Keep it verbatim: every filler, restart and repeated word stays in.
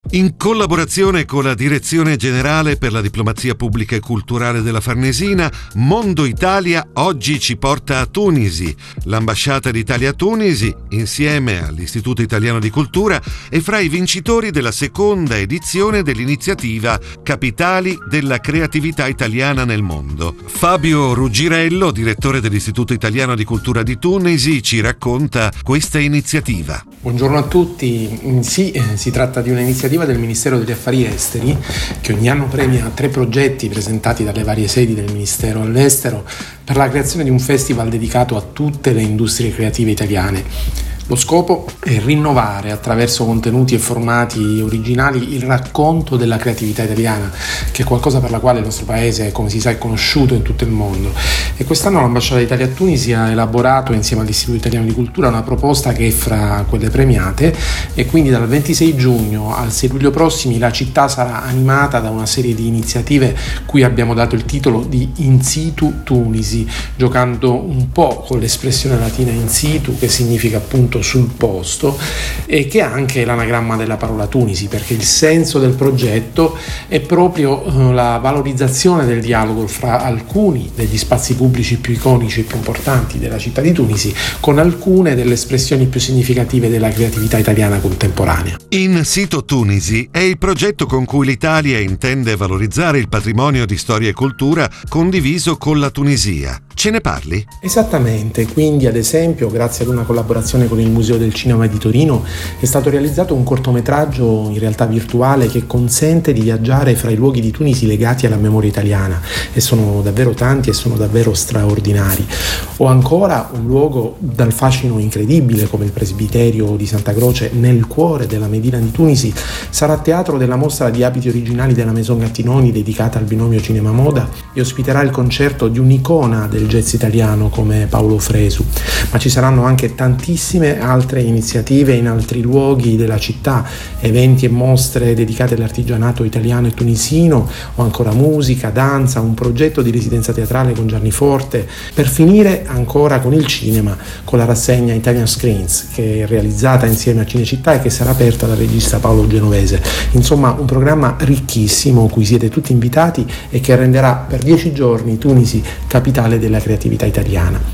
In collaborazione con la Direzione Generale per la Diplomazia Pubblica e Culturale della Farnesina, Mondo Italia oggi ci porta a Tunisi. L'ambasciata d'Italia a Tunisi, insieme all'Istituto Italiano di Cultura, è fra i vincitori della seconda edizione dell'iniziativa Capitali della Creatività Italiana nel Mondo. Fabio Ruggirello, direttore dell'Istituto Italiano di Cultura di Tunisi, ci racconta questa iniziativa. Buongiorno a tutti. Sì, si tratta di un'iniziativa del Ministero degli Affari Esteri che ogni anno premia tre progetti presentati dalle varie sedi del Ministero all'estero per la creazione di un festival dedicato a tutte le industrie creative italiane. Lo scopo è rinnovare attraverso contenuti e formati originali il racconto della creatività italiana, che è qualcosa per la quale il nostro paese, come si sa, è conosciuto in tutto il mondo. E quest'anno l'Ambasciata d'Italia a Tunisi ha elaborato insieme all'Istituto Italiano di Cultura una proposta che è fra quelle premiate, e quindi dal ventisei giugno al sei luglio prossimi la città sarà animata da una serie di iniziative cui abbiamo dato il titolo di In Situ Tunisi, giocando un po' con l'espressione latina in situ, che significa appunto sul posto, e che è anche l'anagramma della parola Tunisi, perché il senso del progetto è proprio uh, la valorizzazione del dialogo fra alcuni degli spazi pubblici più iconici e più importanti della città di Tunisi con alcune delle espressioni più significative della creatività italiana contemporanea. In Situ Tunisi è il progetto con cui l'Italia intende valorizzare il patrimonio di storia e cultura condiviso con la Tunisia. Ce ne parli? Esattamente, quindi ad esempio grazie ad una collaborazione con il Museo del Cinema di Torino è stato realizzato un cortometraggio in realtà virtuale che consente di viaggiare fra i luoghi di Tunisi legati alla memoria italiana, e sono davvero tanti e sono davvero straordinari. O ancora un luogo dal fascino incredibile come il presbiterio di Santa Croce nel cuore della Medina di Tunisi sarà teatro della mostra di abiti originali della Maison Gattinoni dedicata al binomio cinema-moda e ospiterà il concerto di un'icona del jazz italiano come Paolo Fresu. Ma ci saranno anche tantissime altre iniziative in altri luoghi della città, eventi e mostre dedicate all'artigianato italiano e tunisino, o ancora musica, danza, un progetto di residenza teatrale con Gianni Forte, per finire ancora con il cinema, con la rassegna Italian Screens, che è realizzata insieme a Cinecittà e che sarà aperta dal regista Paolo Genovese. Insomma, un programma ricchissimo cui siete tutti invitati e che renderà per dieci giorni Tunisi capitale della creatività italiana.